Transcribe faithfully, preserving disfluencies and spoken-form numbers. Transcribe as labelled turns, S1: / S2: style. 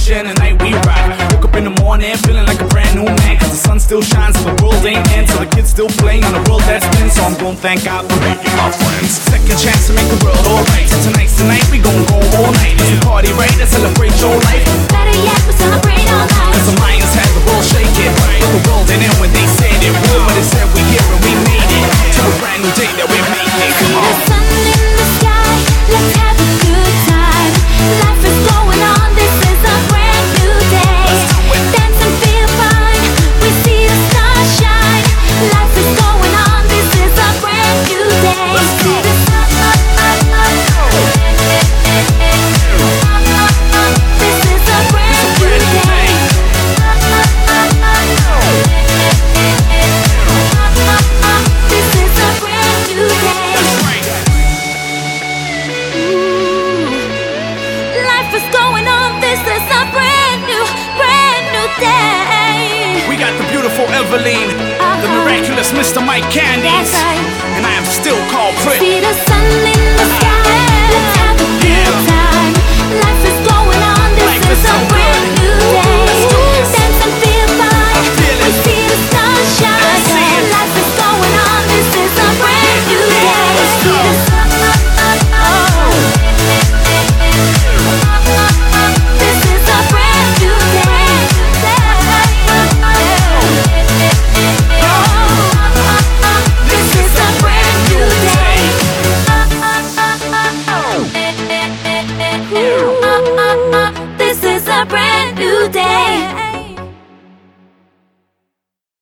S1: celebration, the night we ride. Woke up in the morning feeling like a brand new man, cause the sun still shines and the world ain't end. So the kids still playing on the world that's been. So I'm gon' thank God for making my friends. Second chance to make the world alright. So tonight's the night, we gon' go all night. It's a party, right? To celebrate your life.
S2: Better yet, we celebrate all night.
S1: Cause the Mayans had the world shaking, right? But the world didn't end when they said it would. But it said we here and we made it to a brand new day that we made it. Come
S2: See
S1: on.
S2: the sun in the sky, let's have a good time. Life is going on, this is a brand new day.
S1: Let's do it.
S2: Dance and feel fine, we see the stars shine. Life is going on, this is a brand new day.
S1: Let's go.
S2: See the sun, this is a brand new day. This is a brand new day.
S1: That's right.
S2: Life is going on, this is a brand new, brand new day.
S1: We got the beautiful Eveline, the
S2: Uh-huh.
S1: miraculous Mister Mike Candies,
S2: That's right.
S1: and I am still called Prince.
S2: See the sun in the sky,